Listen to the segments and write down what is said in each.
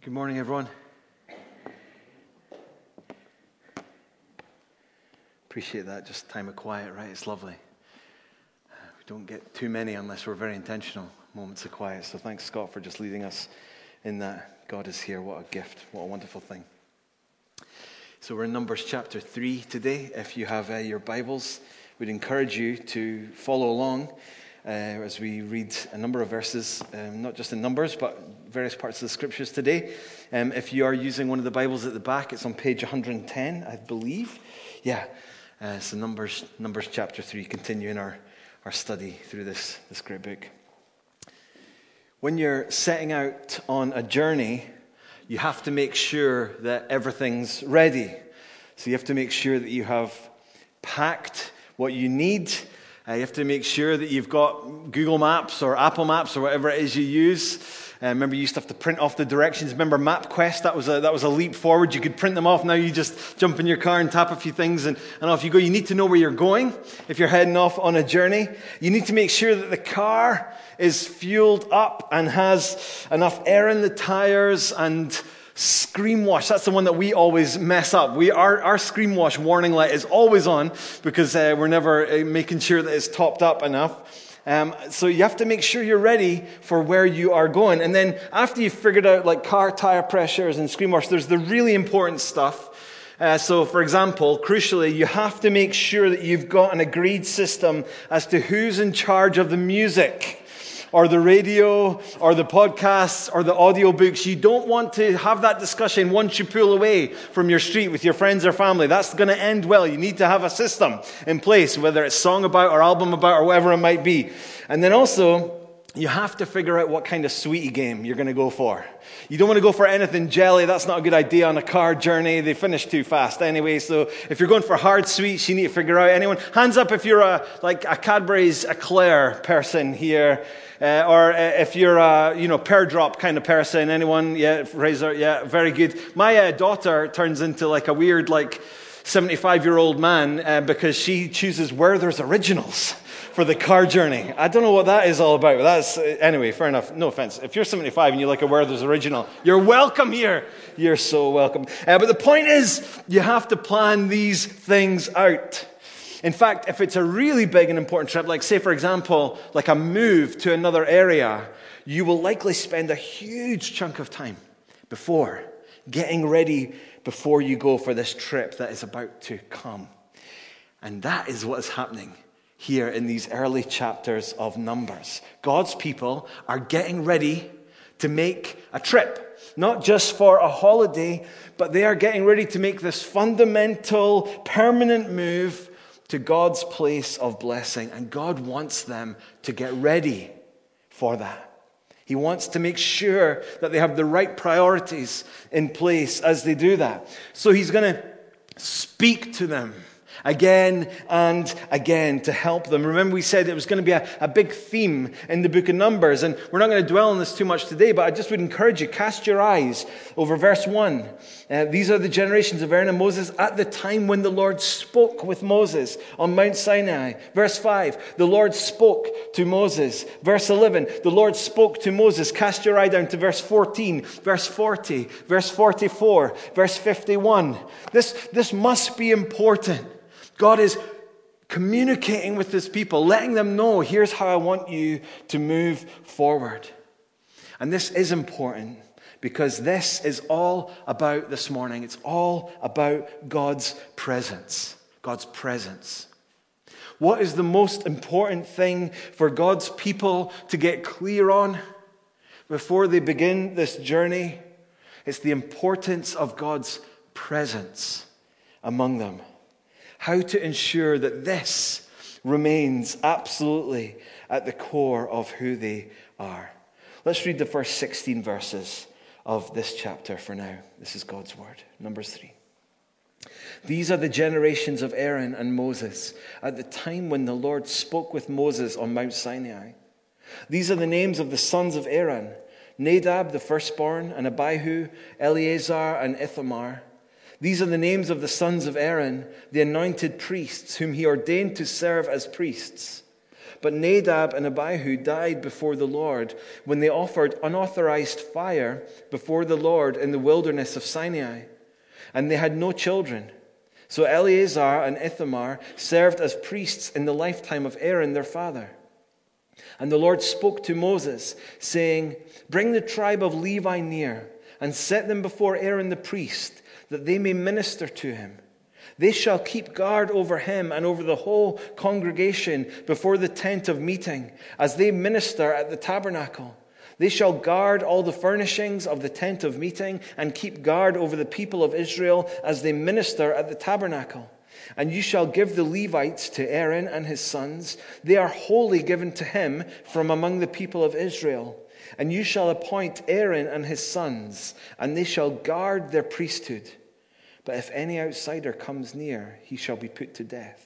Good morning, everyone. Appreciate that, just time of quiet, right? It's lovely. We don't get too many unless we're very intentional, moments of quiet. So thanks, Scott, for just leading us in that. God is here. What a gift. What a wonderful thing. So we're in Numbers chapter 3 today. If you have your Bibles, we'd encourage you to follow along as we read a number of verses, not just in Numbers, but various parts of the Scriptures today. If you are using one of the Bibles at the back, it's on page 110, I believe. Yeah, so Numbers chapter 3, continuing our study through this great book. When you're setting out on a journey, you have to make sure that everything's ready. So you have to make sure that you have packed what you need. You have to make sure that you've got Google Maps or Apple Maps or whatever it is you use. Remember, you used to have to print off the directions. Remember MapQuest? That was a leap forward. You could print them off. Now you just jump in your car and tap a few things and off you go. You need to know where you're going if you're heading off on a journey. You need to make sure that the car is fueled up and has enough air in the tires and screen wash. That's the one that we always mess up. Our screen wash warning light is always on because we're never making sure that it's topped up enough. So you have to make sure you're ready for where you are going. And then after you've figured out like car tire pressures and screen wash, there's the really important stuff. So for example, crucially, you have to make sure that you've got an agreed system as to who's in charge of the music, or the radio, or the podcasts, or the audiobooks. You don't want to have that discussion once you pull away from your street with your friends or family. That's going to end well. You need to have a system in place, whether it's song about or album about or whatever it might be. And then also, you have to figure out what kind of sweetie game you're going to go for. You don't want to go for anything jelly. That's not a good idea on a car journey. They finish too fast anyway. So if you're going for hard sweets, you need to figure out anyone. Hands up if you're a Cadbury's Eclair person here. Or if you're a, pear drop kind of person. Anyone? Yeah, Razor. Yeah, very good. My daughter turns into like a weird 75-year-old man because she chooses Werther's Originals for the car journey. I don't know what that is all about. But that's anyway, fair enough. No offense. If you're 75 and you like a Werther's Original, you're welcome here. You're so welcome. But the point is, you have to plan these things out. In fact, if it's a really big and important trip, like say, for example, like a move to another area, you will likely spend a huge chunk of time before getting ready before you go for this trip that is about to come. And that is what is happening here in these early chapters of Numbers. God's people are getting ready to make a trip, not just for a holiday, but they are getting ready to make this fundamental, permanent move to God's place of blessing. And God wants them to get ready for that. He wants to make sure that they have the right priorities in place as they do that. So he's going to speak to them again and again to help them. Remember, we said it was going to be a big theme in the book of Numbers, and we're not going to dwell on this too much today, but I just would encourage you, cast your eyes over verse 1. These are the generations of Aaron and Moses at the time when the Lord spoke with Moses on Mount Sinai. Verse 5, the Lord spoke to Moses. Verse 11, the Lord spoke to Moses. Cast your eye down to verse 14, verse 40, verse 44, verse 51. This must be important. God is communicating with his people, letting them know, here's how I want you to move forward. And this is important because this is all about this morning. It's all about God's presence. God's presence. What is the most important thing for God's people to get clear on before they begin this journey? It's the importance of God's presence among them. How to ensure that this remains absolutely at the core of who they are. Let's read the first 16 verses of this chapter for now. This is God's word. Numbers 3. These are the generations of Aaron and Moses at the time when the Lord spoke with Moses on Mount Sinai. These are the names of the sons of Aaron: Nadab the firstborn, and Abihu, Eleazar, and Ithamar. These are the names of the sons of Aaron, the anointed priests, whom he ordained to serve as priests. But Nadab and Abihu died before the Lord when they offered unauthorized fire before the Lord in the wilderness of Sinai. And they had no children. So Eleazar and Ithamar served as priests in the lifetime of Aaron their father. And the Lord spoke to Moses, saying, "Bring the tribe of Levi near, and set them before Aaron the priest, that they may minister to him. They shall keep guard over him and over the whole congregation before the tent of meeting, as they minister at the tabernacle. They shall guard all the furnishings of the tent of meeting, and keep guard over the people of Israel as they minister at the tabernacle. And you shall give the Levites to Aaron and his sons. They are wholly given to him from among the people of Israel. And you shall appoint Aaron and his sons, and they shall guard their priesthood. But if any outsider comes near, he shall be put to death."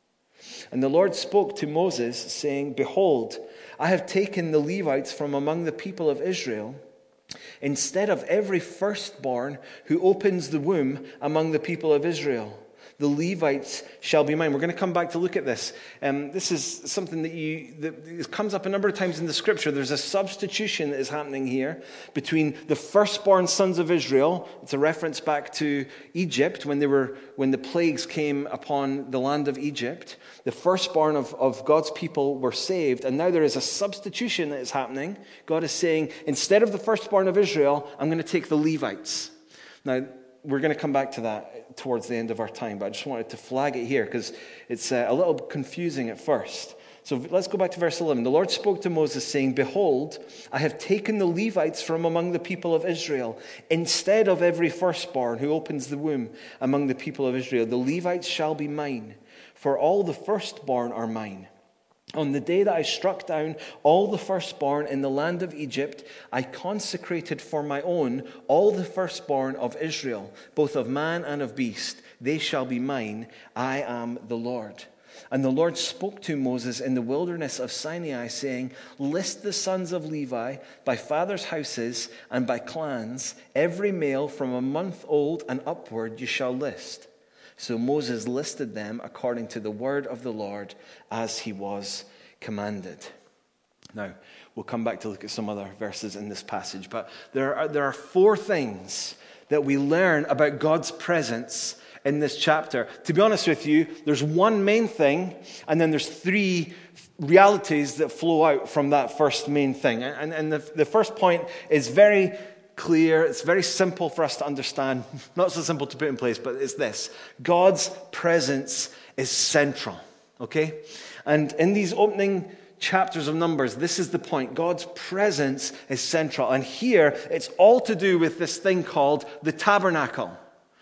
And the Lord spoke to Moses, saying, "Behold, I have taken the Levites from among the people of Israel, instead of every firstborn who opens the womb among the people of Israel. The Levites shall be mine." We're going to come back to look at this. This is something that comes up a number of times in the scripture. There's a substitution that is happening here between the firstborn sons of Israel. It's a reference back to Egypt when the plagues came upon the land of Egypt. The firstborn of God's people were saved, and now there is a substitution that is happening. God is saying, instead of the firstborn of Israel, I'm going to take the Levites. Now, we're going to come back to that towards the end of our time, but I just wanted to flag it here because it's a little confusing at first. So let's go back to verse 11. The Lord spoke to Moses, saying, "Behold, I have taken the Levites from among the people of Israel, instead of every firstborn who opens the womb among the people of Israel. The Levites shall be mine, for all the firstborn are mine. On the day that I struck down all the firstborn in the land of Egypt, I consecrated for my own all the firstborn of Israel, both of man and of beast. They shall be mine. I am the Lord." And the Lord spoke to Moses in the wilderness of Sinai, saying, "List the sons of Levi by fathers' houses and by clans. Every male from a month old and upward you shall list." So Moses listed them according to the word of the Lord as he was commanded. Now, we'll come back to look at some other verses in this passage, but there are four things that we learn about God's presence in this chapter. To be honest with you, there's one main thing, and then there's three realities that flow out from that first main thing. And the first point is very clear. It's very simple for us to understand. Not so simple to put in place, but it's this. God's presence is central. Okay? And in these opening chapters of Numbers, this is the point. God's presence is central. And here, it's all to do with this thing called the tabernacle.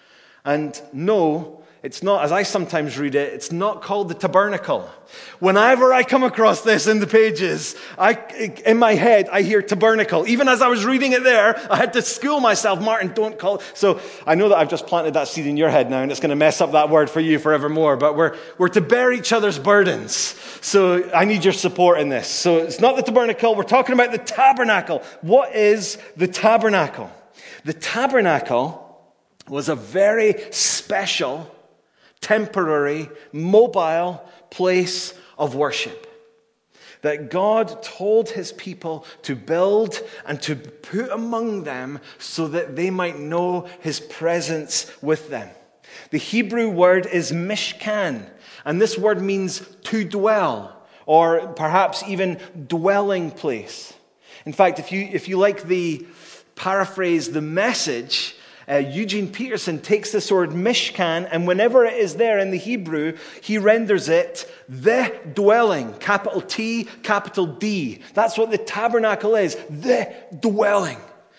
And no, it's not, as I sometimes read it, it's not called the tabernacle. Whenever I come across this in the pages, in my head, I hear tabernacle. Even as I was reading it there, I had to school myself. Martin, don't call it. So I know that I've just planted that seed in your head now, and it's going to mess up that word for you forevermore. But we're to bear each other's burdens. So I need your support in this. So it's not the tabernacle. We're talking about the tabernacle. What is the tabernacle? The tabernacle was a very special, temporary, mobile place of worship that God told his people to build and to put among them so that they might know his presence with them. The Hebrew word is mishkan, and this word means to dwell, or perhaps even dwelling place. In fact, if you like the paraphrase, the Message, Eugene Peterson takes this word mishkan, and whenever it is there in the Hebrew, he renders it the dwelling, capital T, capital D. That's what the tabernacle is, the dwelling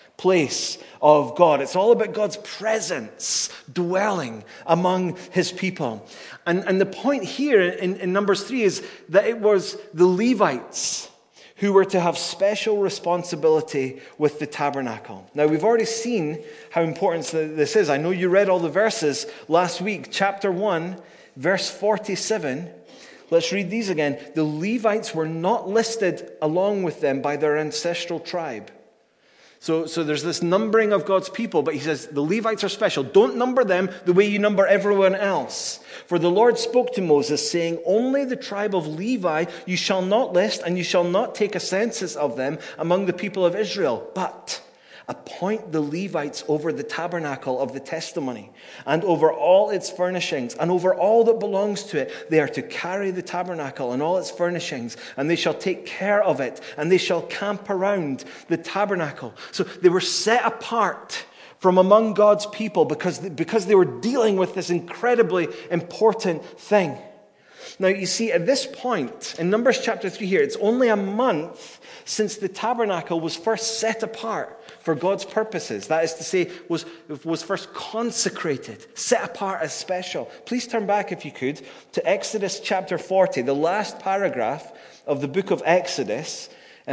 place of God. It's all about God's presence dwelling among his people. And the point here in Numbers 3 is that it was the Levites who were to have special responsibility with the tabernacle. Now, we've already seen how important this is. I know you read all the verses last week. Chapter 1, verse 47. Let's read these again. "The Levites were not listed along with them by their ancestral tribe." So there's this numbering of God's people, but he says the Levites are special. Don't number them the way you number everyone else. For the Lord spoke to Moses, saying, only the tribe of Levi you shall not list, and you shall not take a census of them among the people of Israel. But appoint the Levites over the tabernacle of the testimony, and over all its furnishings, and over all that belongs to it. They are to carry the tabernacle and all its furnishings, and they shall take care of it, and they shall camp around the tabernacle. So they were set apart from among God's people because they were dealing with this incredibly important thing. Now, you see, at this point, in Numbers chapter 3 here, it's only a month since the tabernacle was first set apart for God's purposes. That is to say, was first consecrated, set apart as special. Please turn back, if you could, to Exodus chapter 40, the last paragraph of the book of Exodus.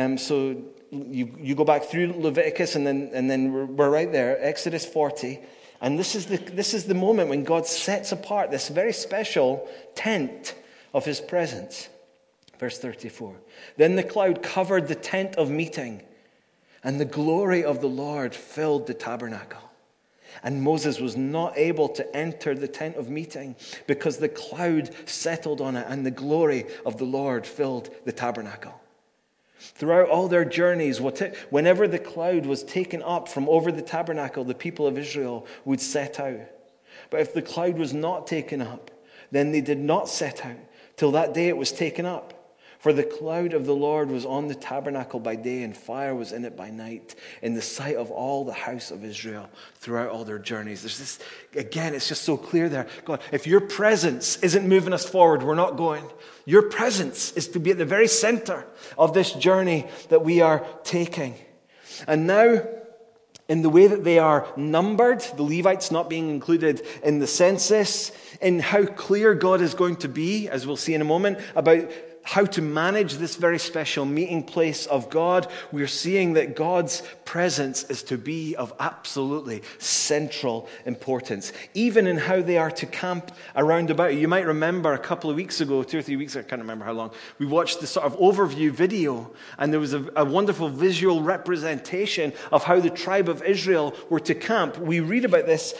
So you go back through Leviticus, and then we're right there, Exodus 40. And this is the moment when God sets apart this very special tent of his presence. Verse 34. Then the cloud covered the tent of meeting, and the glory of the Lord filled the tabernacle. And Moses was not able to enter the tent of meeting because the cloud settled on it, and the glory of the Lord filled the tabernacle. Throughout all their journeys, whenever the cloud was taken up from over the tabernacle, the people of Israel would set out. But if the cloud was not taken up, then they did not set out till that day it was taken up. For the cloud of the Lord was on the tabernacle by day, and fire was in it by night, in the sight of all the house of Israel throughout all their journeys. There's this, again, it's just so clear there. God, if your presence isn't moving us forward, we're not going. Your presence is to be at the very center of this journey that we are taking. And now, in the way that they are numbered, the Levites not being included in the census, in how clear God is going to be, as we'll see in a moment, about how to manage this very special meeting place of God, we're seeing that God's presence is to be of absolutely central importance, even in how they are to camp around about. You might remember a couple of weeks ago, 2 or 3 weeks, I can't remember how long, we watched the sort of overview video, and there was a wonderful visual representation of how the tribe of Israel were to camp. We read about this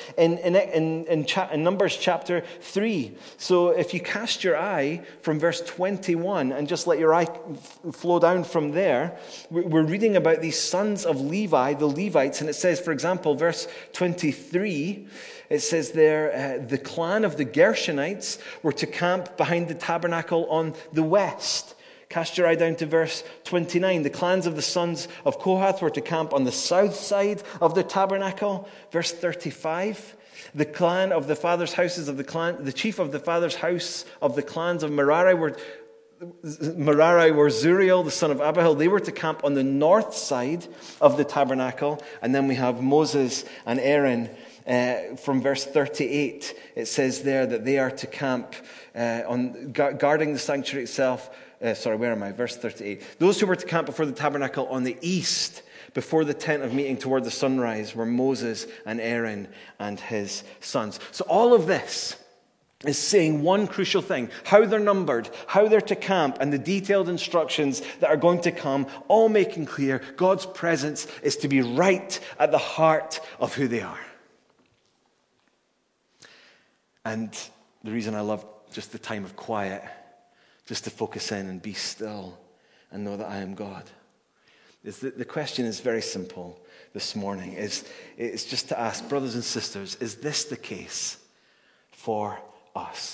in Numbers chapter 3. So if you cast your eye from verse 21 and just let your eye flow down from there, we're reading about these sons of Levi, the Levites, and it says, for example, verse 23, it says there, the clan of the Gershonites were to camp behind the tabernacle on the west. Cast your eye down to verse 29. The clans of the sons of Kohath were to camp on the south side of the tabernacle. Verse 35. The clan of the fathers' houses of the clan, the chief of the father's house of the clans of Merari were Zuriel, the son of Abihail. They were to camp on the north side of the tabernacle. And then we have Moses and Aaron. From verse 38, it says there that they are to camp on guarding the sanctuary itself. Verse 38. Those who were to camp before the tabernacle on the east, before the tent of meeting toward the sunrise, were Moses and Aaron and his sons. So all of this is saying one crucial thing: how they're numbered, how they're to camp, and the detailed instructions that are going to come, all making clear God's presence is to be right at the heart of who they are. And the reason I love just the time of quiet, just to focus in and be still and know that I am God, is that the question is very simple this morning. It's just to ask, brothers and sisters, is this the case for us?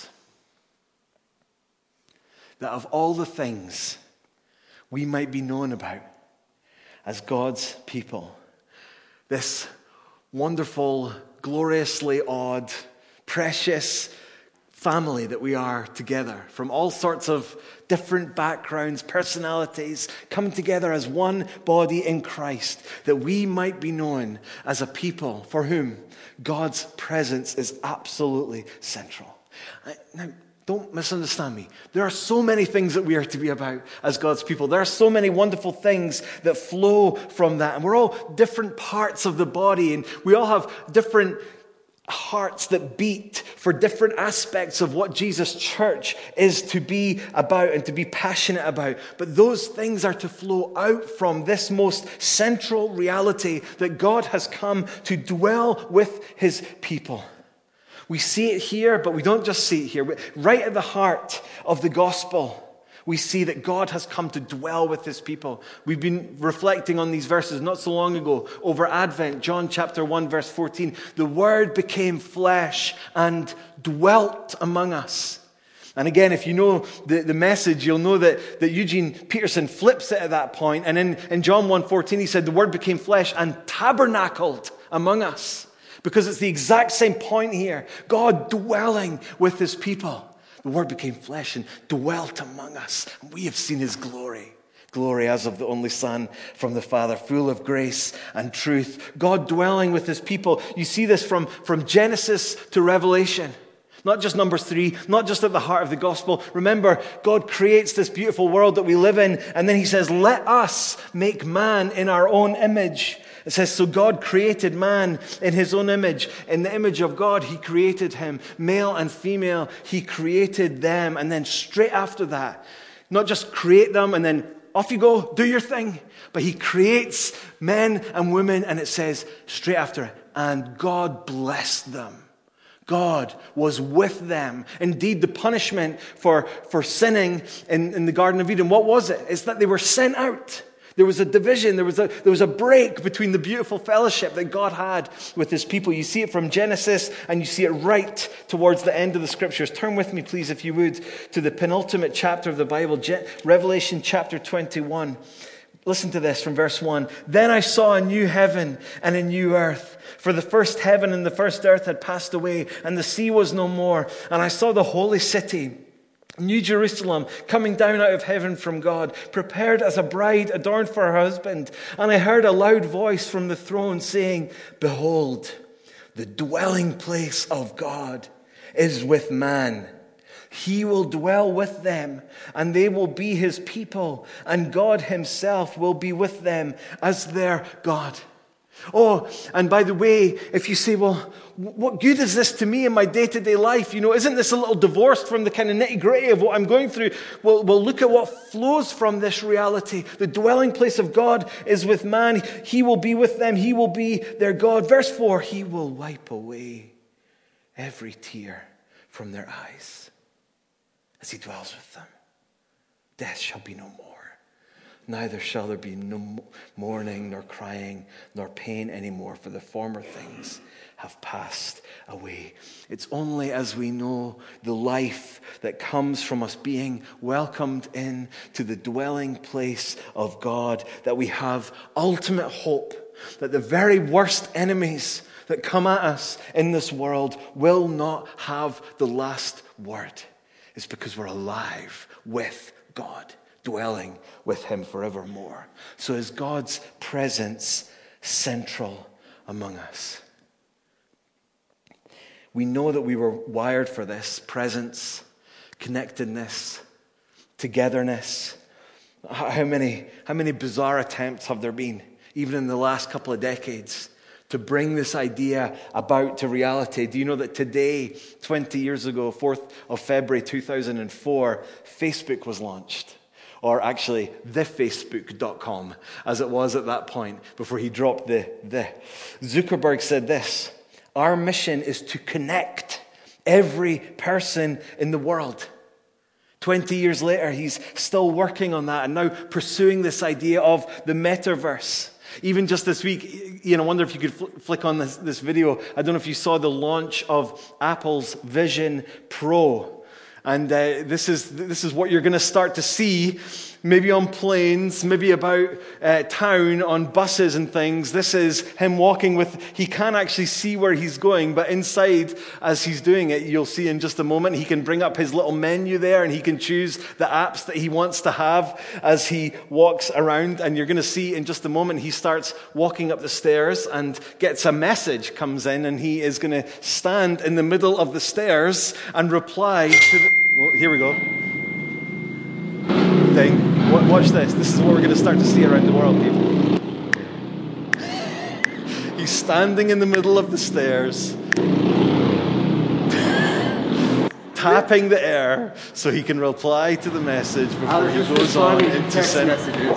That of all the things we might be known about as God's people, this wonderful, gloriously odd, precious family that we are together, from all sorts of different backgrounds, personalities, come together as one body in Christ, that we might be known as a people for whom God's presence is absolutely central. Now, don't misunderstand me. There are so many things that we are to be about as God's people. There are so many wonderful things that flow from that. And we're all different parts of the body, and we all have different hearts that beat for different aspects of what Jesus' church is to be about and to be passionate about. But those things are to flow out from this most central reality that God has come to dwell with his people. We see it here, but we don't just see it here. Right at the heart of the gospel, we see that God has come to dwell with his people. We've been reflecting on these verses not so long ago over Advent, John chapter 1, verse 14. The Word became flesh and dwelt among us. And again, if you know the message, you'll know that Eugene Peterson flips it at that point. And in John 1:14, he said, the Word became flesh and tabernacled among us. Because it's the exact same point here. God dwelling with his people. The Word became flesh and dwelt among us. And we have seen his glory. Glory as of the only Son from the Father, full of grace and truth. God dwelling with his people. You see this from Genesis to Revelation. Not just Numbers 3, not just at the heart of the gospel. Remember, God creates this beautiful world that we live in. And then he says, let us make man in our own image. It says, so God created man in his own image. In the image of God, he created him. Male and female, he created them. And then straight after that, not just create them and then off you go, do your thing. But he creates men and women, and it says straight after it, and God blessed them. God was with them. Indeed, the punishment for sinning in the Garden of Eden, what was it? It's that they were sent out. There was a division, there was a break between the beautiful fellowship that God had with his people. You see it from Genesis, and you see it right towards the end of the scriptures. Turn with me, please, if you would, to the penultimate chapter of the Bible, Revelation chapter 21. Listen to this from verse 1. Then I saw a new heaven and a new earth. For the first heaven and the first earth had passed away, and the sea was no more. And I saw the holy city, New Jerusalem, coming down out of heaven from God, prepared as a bride adorned for her husband. And I heard a loud voice from the throne saying, behold, the dwelling place of God is with man. He will dwell with them, and they will be his people, and God himself will be with them as their God. Oh, and by the way, if you say, well, what good is this to me in my day-to-day life? You know, isn't this a little divorced from the kind of nitty-gritty of what I'm going through? Well, look at what flows from this reality. The dwelling place of God is with man. He will be with them. He will be their God. Verse 4, he will wipe away every tear from their eyes as he dwells with them. Death shall be no more. Neither shall there be no mourning, nor crying, nor pain anymore, for the former things have passed away. It's only as we know the life that comes from us being welcomed in to the dwelling place of God that we have ultimate hope that the very worst enemies that come at us in this world will not have the last word. It's because we're alive with God, dwelling with him forevermore. So is God's presence central among us? We know that we were wired for this presence, connectedness, togetherness. How many bizarre attempts have there been, even in the last couple of decades, to bring this idea about to reality? Do you know that today, 20 years ago, 4th of February 2004, Facebook was launched? Or actually, thefacebook.com, as it was at that point, before he dropped the. Zuckerberg said this: our mission is to connect every person in the world. 20 years later, he's still working on that and now pursuing this idea of the metaverse. Even just this week, I wonder if you could flick on this video. I don't know if you saw the launch of Apple's Vision Pro. And this is what you're going to start to see, maybe on planes, maybe about town, on buses and things. This is him walking with, he can't actually see where he's going, but inside, as he's doing it, you'll see in just a moment, he can bring up his little menu there, and he can choose the apps that he wants to have as he walks around. And you're going to see in just a moment, he starts walking up the stairs and gets a message comes in, and he is going to stand in the middle of the stairs and reply to the... Well, here we go. Watch this. This is what we're going to start to see around the world, people. He's standing in the middle of the stairs, tapping the air so he can reply to the message before he goes on into messages.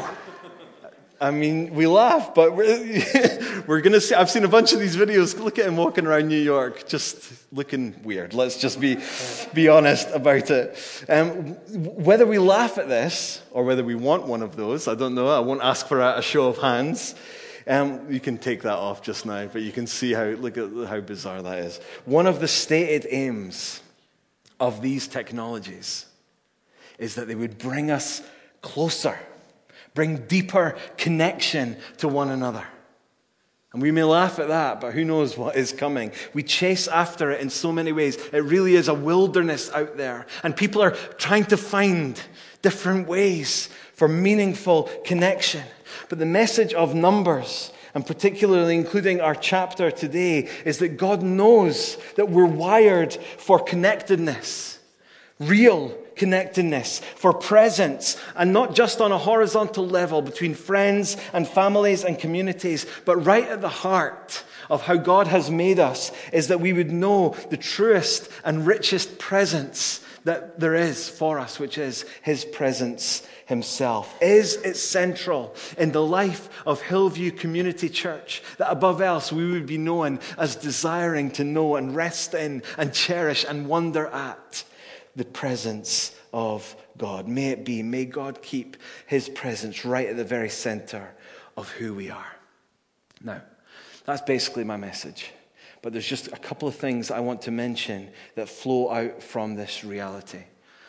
I mean, we laugh, but we're going to see. I've seen a bunch of these videos. Look at him walking around New York, just looking weird. Let's just be honest about it. Whether we laugh at this or whether we want one of those, I don't know. I won't ask for a show of hands. You can take that off just now, but you can see look at how bizarre that is. One of the stated aims of these technologies is that they would bring us closer, bring deeper connection to one another. And we may laugh at that, but who knows what is coming. We chase after it in so many ways. It really is a wilderness out there. And people are trying to find different ways for meaningful connection. But the message of Numbers, and particularly including our chapter today, is that God knows that we're wired for connectedness, real connectedness, for presence, and not just on a horizontal level between friends and families and communities, but right at the heart of how God has made us is that we would know the truest and richest presence that there is for us, which is His presence Himself. Is it central in the life of Hillview Community Church that above else we would be known as desiring to know and rest in and cherish and wonder at the presence of God? May it be. May God keep His presence right at the very center of who we are. Now, that's basically my message. But there's just a couple of things I want to mention that flow out from this reality.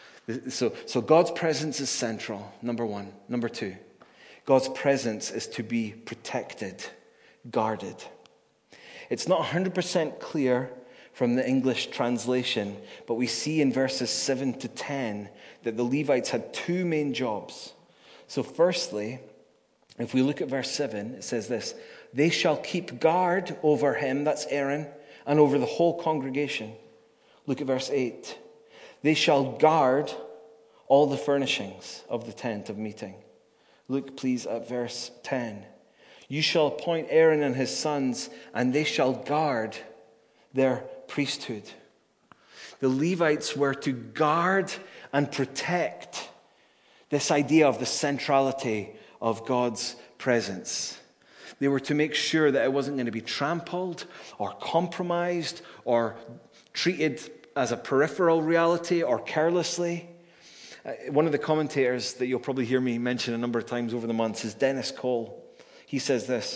So God's presence is central, number one. Number two, God's presence is to be protected, guarded. It's not 100% clear from the English translation, but we see in verses 7 to 10 that the Levites had two main jobs. So firstly, if we look at verse 7, it says this: they shall keep guard over him, that's Aaron, and over the whole congregation. Look at verse 8. They shall guard all the furnishings of the tent of meeting. Look, please, at verse 10. You shall appoint Aaron and his sons, and they shall guard their priesthood. The Levites were to guard and protect this idea of the centrality of God's presence. They were to make sure that it wasn't going to be trampled or compromised or treated as a peripheral reality or carelessly. One of the commentators that you'll probably hear me mention a number of times over the months is Dennis Cole. He says this: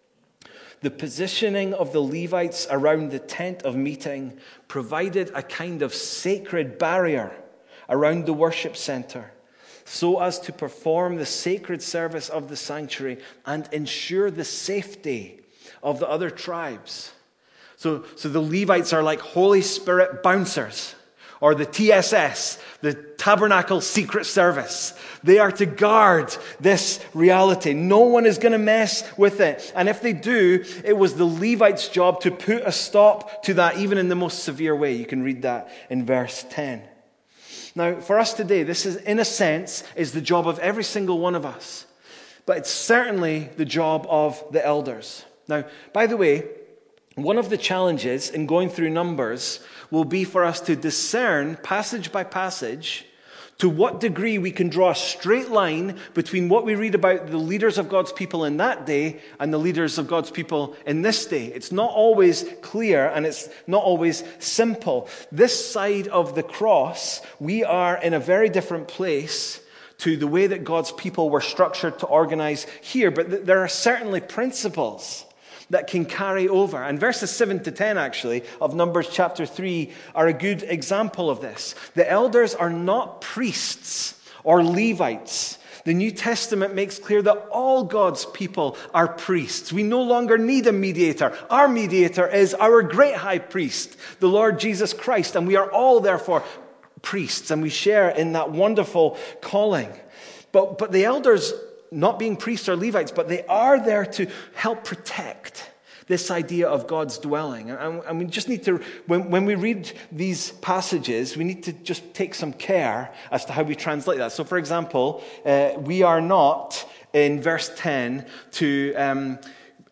the positioning of the Levites around the tent of meeting provided a kind of sacred barrier around the worship center, so as to perform the sacred service of the sanctuary and ensure the safety of the other tribes. So the Levites are like Holy Spirit bouncers, or the TSS, the Tabernacle Secret Service. They are to guard this reality. No one is going to mess with it. And if they do, it was the Levites' job to put a stop to that, even in the most severe way. You can read that in verse 10. Now, for us today, this is, in a sense, is the job of every single one of us. But it's certainly the job of the elders. Now, by the way, one of the challenges in going through Numbers will be for us to discern, passage by passage, to what degree we can draw a straight line between what we read about the leaders of God's people in that day and the leaders of God's people in this day. It's not always clear and it's not always simple. This side of the cross, we are in a very different place to the way that God's people were structured to organize here. But there are certainly principles that can carry over. And verses 7 to 10, actually, of Numbers chapter 3 are a good example of this. The elders are not priests or Levites. The New Testament makes clear that all God's people are priests. We no longer need a mediator. Our mediator is our great high priest, the Lord Jesus Christ. And we are all, therefore, priests. And we share in that wonderful calling. But the elders, not being priests or Levites, but they are there to help protect this idea of God's dwelling. And we just need to, when we read these passages, we need to just take some care as to how we translate that. So, for example, we are not, in verse 10, to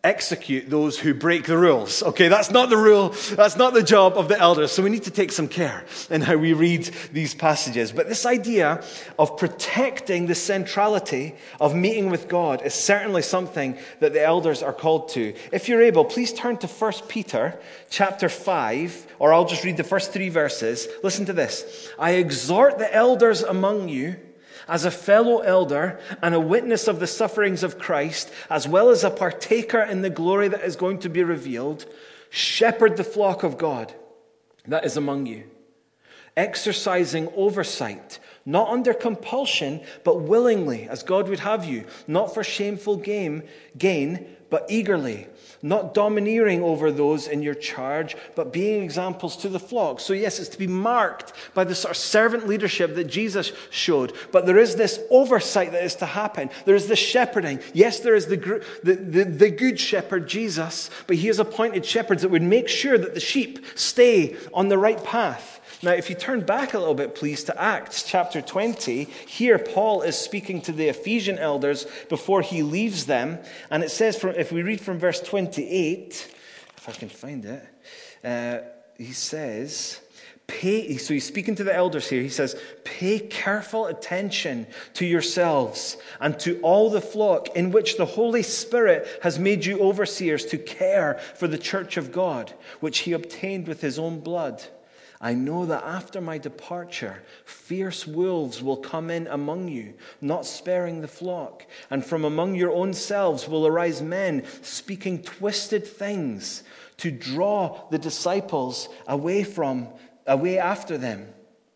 execute those who break the rules. Okay, that's not the rule. That's not the job of the elders. So we need to take some care in how we read these passages. But this idea of protecting the centrality of meeting with God is certainly something that the elders are called to. If you're able, please turn to 1 Peter chapter 5, or I'll just read the first 3 verses. Listen to this. I exhort the elders among you, as a fellow elder and a witness of the sufferings of Christ, as well as a partaker in the glory that is going to be revealed, shepherd the flock of God that is among you, exercising oversight, not under compulsion, but willingly, as God would have you, not for shameful gain, but eagerly, not domineering over those in your charge, but being examples to the flock. So yes, it's to be marked by the sort of servant leadership that Jesus showed. But there is this oversight that is to happen. There is this shepherding. Yes, there is the good shepherd, Jesus, but he has appointed shepherds that would make sure that the sheep stay on the right path. Now, if you turn back a little bit, please, to Acts chapter 20, here Paul is speaking to the Ephesian elders before he leaves them. And it says, if we read from verse 28, if I can find it, he says, so he's speaking to the elders here. He says, pay careful attention to yourselves and to all the flock in which the Holy Spirit has made you overseers to care for the church of God, which he obtained with his own blood. I know that after my departure, fierce wolves will come in among you, not sparing the flock. And from among your own selves will arise men speaking twisted things to draw the disciples away after them.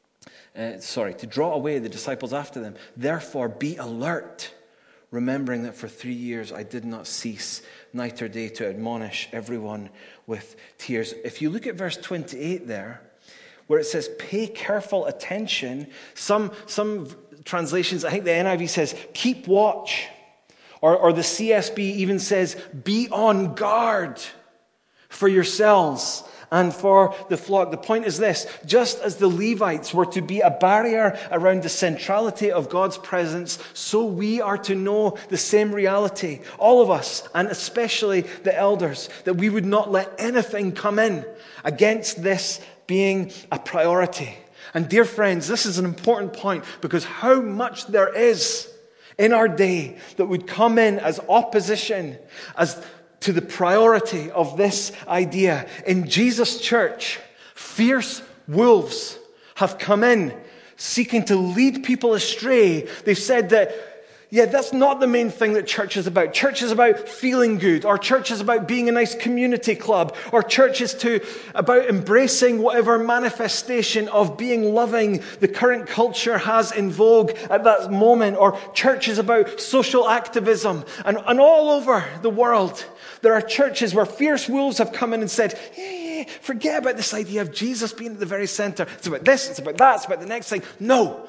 To draw away the disciples after them. Therefore, be alert, remembering that for 3 years I did not cease night or day to admonish everyone with tears. If you look at verse 28 there, where it says, pay careful attention. Some translations, I think the NIV says, keep watch. Or the CSB even says, be on guard for yourselves and for the flock. The point is this: just as the Levites were to be a barrier around the centrality of God's presence, so we are to know the same reality, all of us, and especially the elders, that we would not let anything come in against this being a priority. And dear friends, this is an important point, because how much there is in our day that would come in as opposition as to the priority of this idea. In Jesus' church, fierce wolves have come in seeking to lead people astray. They've said that, yeah, that's not the main thing that church is about. Church is about feeling good, or church is about being a nice community club, or church is about embracing whatever manifestation of being loving the current culture has in vogue at that moment, or church is about social activism. And all over the world, there are churches where fierce wolves have come in and said, forget about this idea of Jesus being at the very center. It's about this, it's about that, it's about the next thing. No.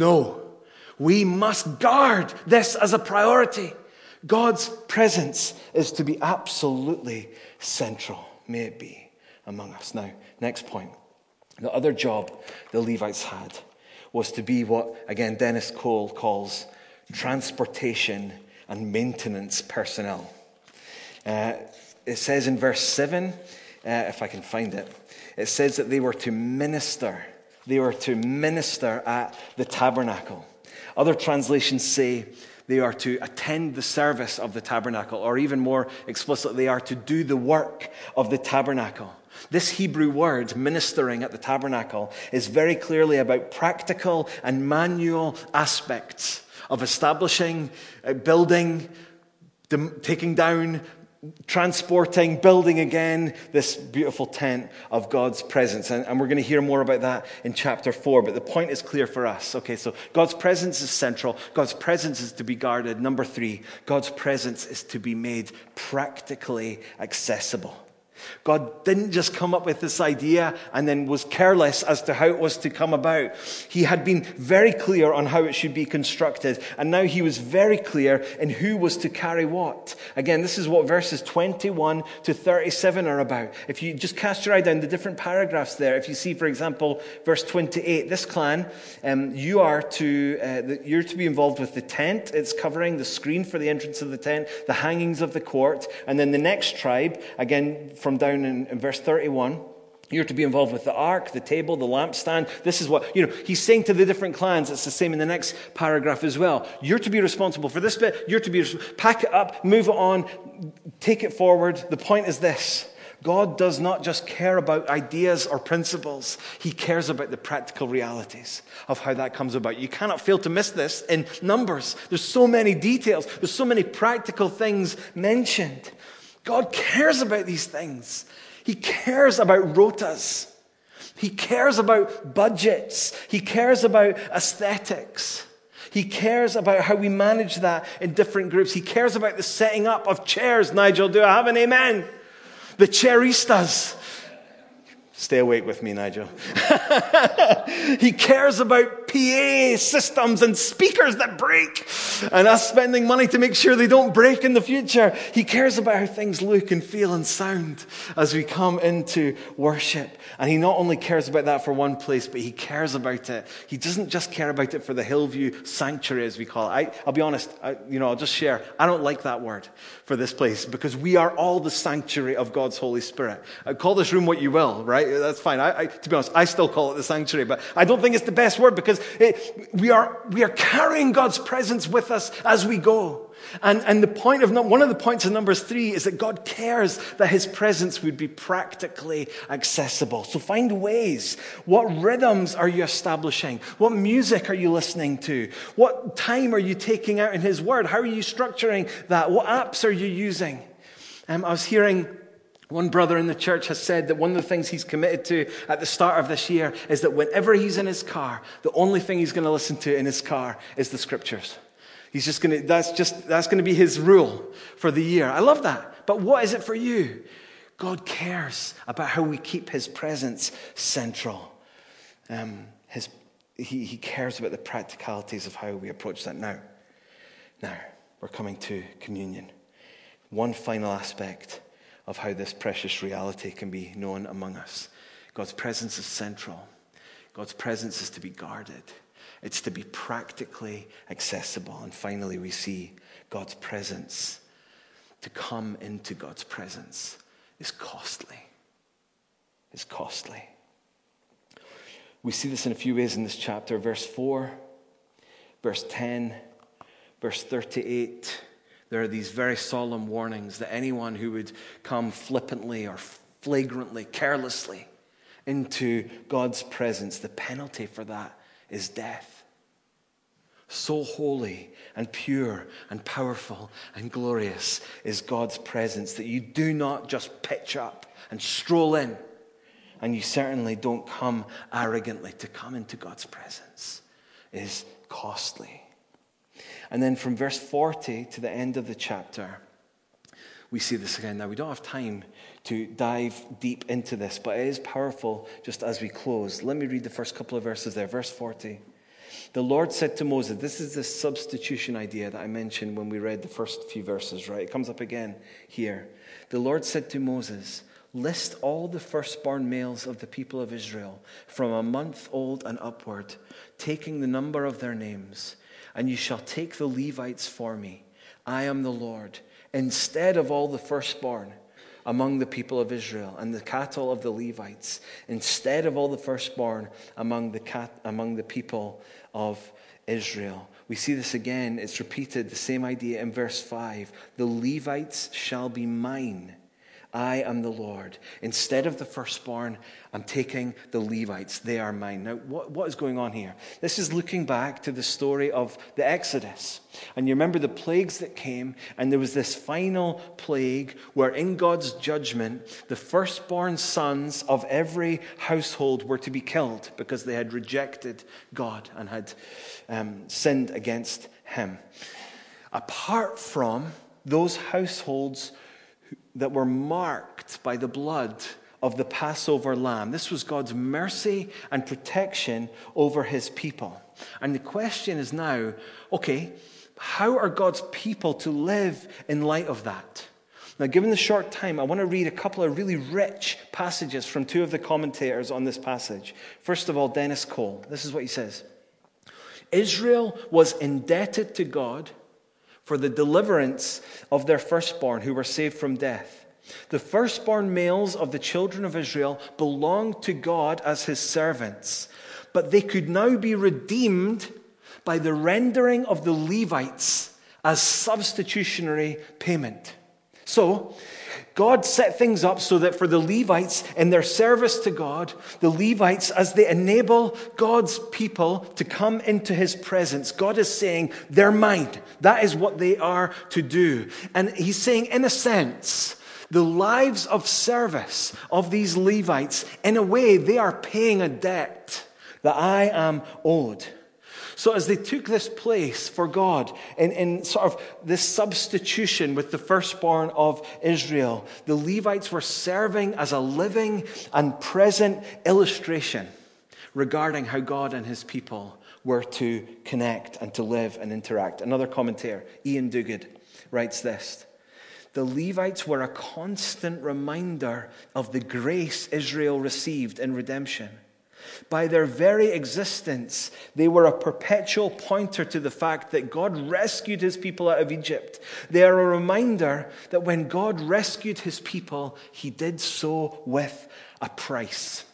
We must guard this as a priority. God's presence is to be absolutely central. May it be among us. Now, next point. The other job the Levites had was to be what, again, Dennis Cole calls transportation and maintenance personnel. It says in verse 7, if I can find it, it says that they were to minister. They were to minister at the tabernacle. Other translations say they are to attend the service of the tabernacle, or even more explicitly, they are to do the work of the tabernacle. This Hebrew word, ministering at the tabernacle, is very clearly about practical and manual aspects of establishing, building, taking down, transporting, building again this beautiful tent of God's presence. And we're going to hear more about that in chapter 4, but the point is clear for us. Okay, so God's presence is central. God's presence is to be guarded. Number 3, God's presence is to be made practically accessible. God didn't just come up with this idea and then was careless as to how it was to come about. He had been very clear on how it should be constructed, and now he was very clear in who was to carry what. Again, this is what verses 21 to 37 are about. If you just cast your eye down the different paragraphs there, if you see, for example, verse 28, this clan, you're to be involved with the tent, its covering, the screen for the entrance of the tent, the hangings of the court, and then the next tribe, again, from down in verse 31, you're to be involved with the ark, the table, the lampstand. This is what, he's saying to the different clans. It's the same in the next paragraph as well. You're to be responsible for this bit. You're to be, pack it up, move it on, take it forward. The point is this: God does not just care about ideas or principles. He cares about the practical realities of how that comes about. You cannot fail to miss this in Numbers. There's so many details. There's so many practical things mentioned. God cares about these things. He cares about rotas. He cares about budgets. He cares about aesthetics. He cares about how we manage that in different groups. He cares about the setting up of chairs. Nigel, do I have an amen? The chairistas. Stay awake with me, Nigel. He cares about PA systems and speakers that break, and us spending money to make sure they don't break in the future. He cares about how things look and feel and sound as we come into worship. And he not only cares about that for one place, but he cares about it. He doesn't just care about it for the Hillview Sanctuary, as we call it. I'll be honest, I'll just share. I don't like that word for this place, because we are all the sanctuary of God's Holy Spirit. Call this room what you will, right? That's fine. To be honest, I still call it the sanctuary, but I don't think it's the best word, because we are carrying God's presence with us as we go. And the point of one of the points in Numbers 3 is that God cares that his presence would be practically accessible. So find ways. What rhythms are you establishing? What music are you listening to? What time are you taking out in his word? How are you structuring that? What apps are you using? I was hearing one brother in the church has said that one of the things he's committed to at the start of this year is that whenever he's in his car, the only thing he's going to listen to in his car is the scriptures. He's just going to, that's going to be his rule for the year. I love that. But what is it for you? God cares about how we keep his presence central. He cares about the practicalities of how we approach that now. Now, we're coming to communion. One final aspect of how this precious reality can be known among us. God's presence is central. God's presence is to be guarded. It's to be practically accessible. And finally, we see God's presence. To come into God's presence is costly. It's costly. We see this in a few ways in this chapter. Verse 4, verse 10, verse 38. There are these very solemn warnings that anyone who would come flippantly or flagrantly, carelessly into God's presence, the penalty for that is death. So holy and pure and powerful and glorious is God's presence that you do not just pitch up and stroll in, and you certainly don't come arrogantly. To come into God's presence is costly. And then from verse 40 to the end of the chapter, we see this again. Now, we don't have time to dive deep into this, but it is powerful just as we close. Let me read the first couple of verses there. Verse 40. The Lord said to Moses, this is the substitution idea that I mentioned when we read the first few verses, right? It comes up again here. The Lord said to Moses, list all the firstborn males of the people of Israel from a month old and upward, taking the number of their names. And you shall take the Levites for me. I am the Lord, instead of all the firstborn among the people of Israel, and the cattle of the Levites, instead of all the firstborn among the people of Israel. We see this again. It's repeated, the same idea in verse 5. The Levites shall be mine. I am the Lord. Instead of the firstborn, I'm taking the Levites. They are mine. Now, what is going on here? This is looking back to the story of the Exodus. And you remember the plagues that came, and there was this final plague where in God's judgment, the firstborn sons of every household were to be killed because they had rejected God and had sinned against him. Apart from those households that were marked by the blood of the Passover lamb. This was God's mercy and protection over his people. And the question is now, okay, how are God's people to live in light of that? Now, given the short time, I want to read a couple of really rich passages from two of the commentators on this passage. First of all, Dennis Cole. This is what he says. Israel was indebted to God for the deliverance of their firstborn who were saved from death. The firstborn males of the children of Israel belonged to God as his servants, but they could now be redeemed by the rendering of the Levites as substitutionary payment. So, God set things up so that for the Levites, in their service to God, the Levites, as they enable God's people to come into his presence, God is saying, they're mine. That is what they are to do. And he's saying, in a sense, the lives of service of these Levites, in a way, they are paying a debt that I am owed. So as they took this place for God in sort of this substitution with the firstborn of Israel, the Levites were serving as a living and present illustration regarding how God and his people were to connect and to live and interact. Another commentator, Ian Duguid, writes this. The Levites were a constant reminder of the grace Israel received in redemption. By their very existence, they were a perpetual pointer to the fact that God rescued his people out of Egypt. They are a reminder that when God rescued his people, he did so with a price.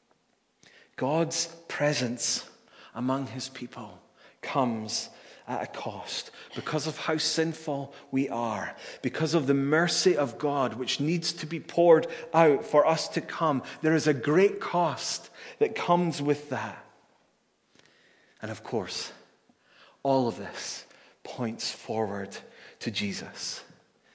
God's presence among his people comes at a cost because of how sinful we are, because of the mercy of God which needs to be poured out for us to come. There is a great cost that comes with that. And of course, all of this points forward to Jesus.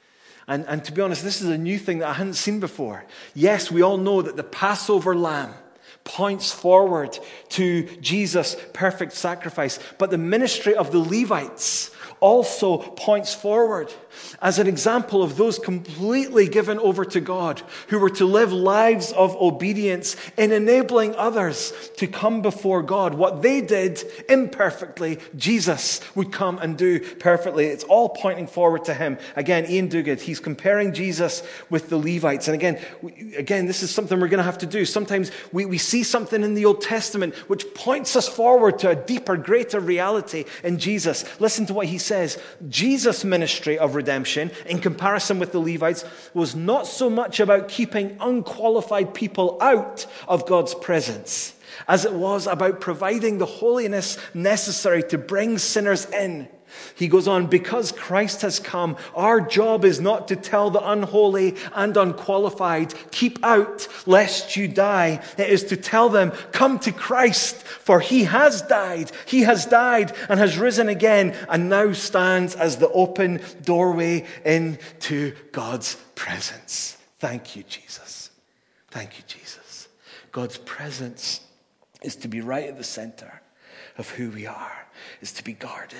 And to be honest, this is a new thing that I hadn't seen before. Yes, we all know that the Passover lamb points forward to Jesus' perfect sacrifice. But the ministry of the Levites also points forward as an example of those completely given over to God, who were to live lives of obedience in enabling others to come before God. What they did imperfectly, Jesus would come and do perfectly. It's all pointing forward to him. Again, Ian Duguid, he's comparing Jesus with the Levites. And again, this is something we're going to have to do. Sometimes we see something in the Old Testament which points us forward to a deeper, greater reality in Jesus. Listen to what he says. Jesus' ministry of redemption, in comparison with the Levites, was not so much about keeping unqualified people out of God's presence as it was about providing the holiness necessary to bring sinners in. He goes on, because Christ has come, our job is not to tell the unholy and unqualified, keep out lest you die. It is to tell them, come to Christ, for he has died and has risen again, and now stands as the open doorway into God's presence. Thank you, Jesus. Thank you, Jesus. God's presence is to be right at the center of who we are. Is to be guarded.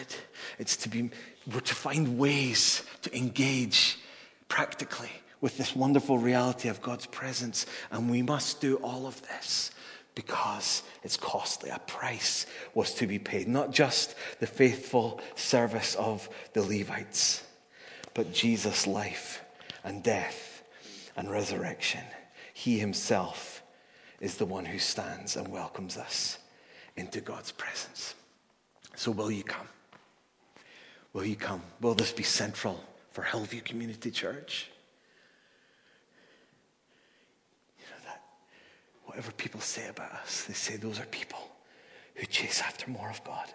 We're to find ways to engage practically with this wonderful reality of God's presence. And we must do all of this because it's costly. A price was to be paid. Not just the faithful service of the Levites, but Jesus' life and death and resurrection. He himself is the one who stands and welcomes us into God's presence. So will you come? Will you come? Will this be central for Hillview Community Church? You know that whatever people say about us, they say those are people who chase after more of God.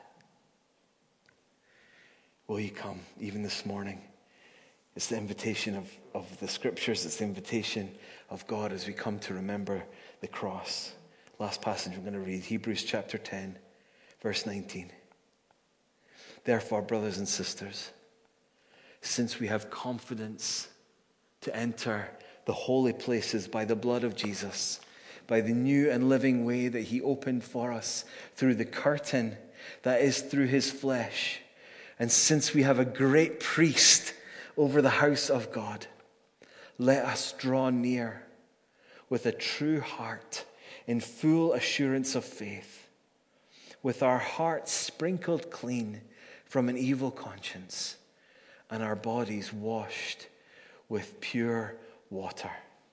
Will you come even this morning? It's the invitation of the scriptures. It's the invitation of God as we come to remember the cross. Last passage we're going to read, Hebrews chapter 10, verse 19. Therefore, brothers and sisters, since we have confidence to enter the holy places by the blood of Jesus, by the new and living way that he opened for us through the curtain that is through his flesh, and since we have a great priest over the house of God, let us draw near with a true heart in full assurance of faith, with our hearts sprinkled clean from an evil conscience and our bodies washed with pure water.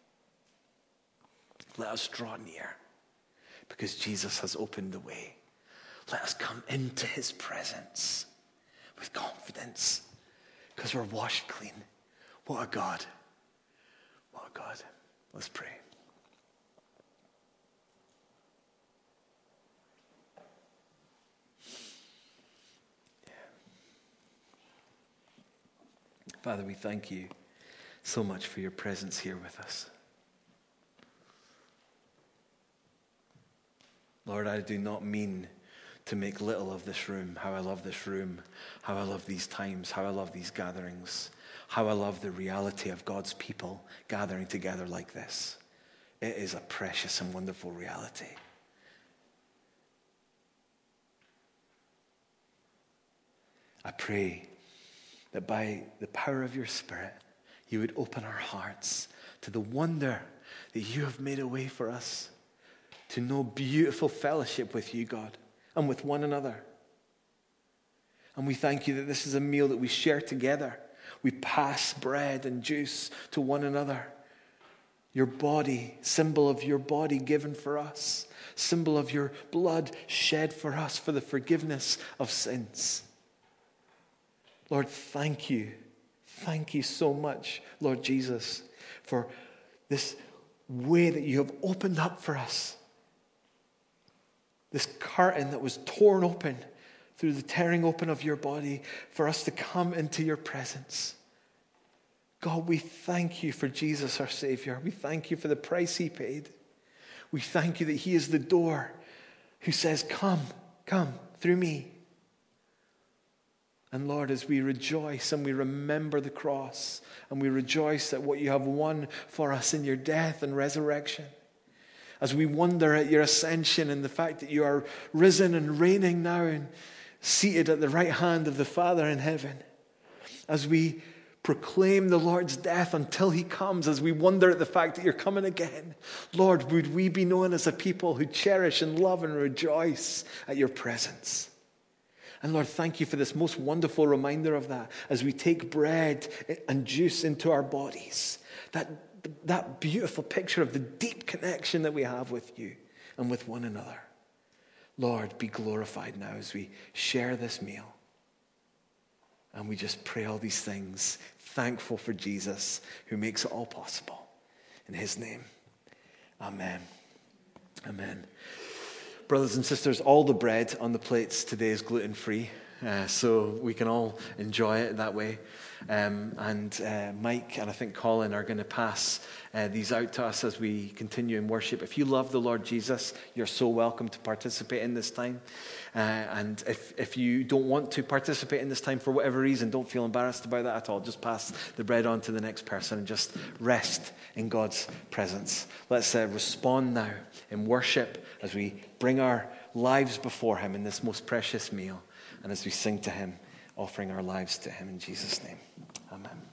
Let us draw near because Jesus has opened the way. Let us come into his presence with confidence because we're washed clean. What a God. What a God. Let's pray. Father, we thank you so much for your presence here with us. Lord, I do not mean to make little of this room, how I love this room, how I love these times, how I love these gatherings, how I love the reality of God's people gathering together like this. It is a precious and wonderful reality. I pray that by the power of your Spirit, you would open our hearts to the wonder that you have made a way for us to know beautiful fellowship with you, God, and with one another. And we thank you that this is a meal that we share together. We pass bread and juice to one another. Your body, symbol of your body given for us, symbol of your blood shed for us for the forgiveness of sins. Lord, thank you. Thank you so much, Lord Jesus, for this way that you have opened up for us. This curtain that was torn open through the tearing open of your body for us to come into your presence. God, we thank you for Jesus, our Savior. We thank you for the price he paid. We thank you that he is the door who says, come through me. And Lord, as we rejoice and we remember the cross and we rejoice at what you have won for us in your death and resurrection, as we wonder at your ascension and the fact that you are risen and reigning now and seated at the right hand of the Father in heaven, as we proclaim the Lord's death until he comes, as we wonder at the fact that you're coming again, Lord, would we be known as a people who cherish and love and rejoice at your presence. And Lord, thank you for this most wonderful reminder of that as we take bread and juice into our bodies. That beautiful picture of the deep connection that we have with you and with one another. Lord, be glorified now as we share this meal. And we just pray all these things, thankful for Jesus who makes it all possible. In his name, amen. Amen. Brothers and sisters, all the bread on the plates today is gluten-free, so we can all enjoy it that way. And Mike and I think Colin are going to pass these out to us as we continue in worship. If you love the Lord Jesus, you're so welcome to participate in this time. And if you don't want to participate in this time for whatever reason, don't feel embarrassed about that at all. Just pass the bread on to the next person and just rest in God's presence. Let's respond now in worship as we bring our lives before him in this most precious meal and as we sing to him, offering our lives to him in Jesus' name. Amen.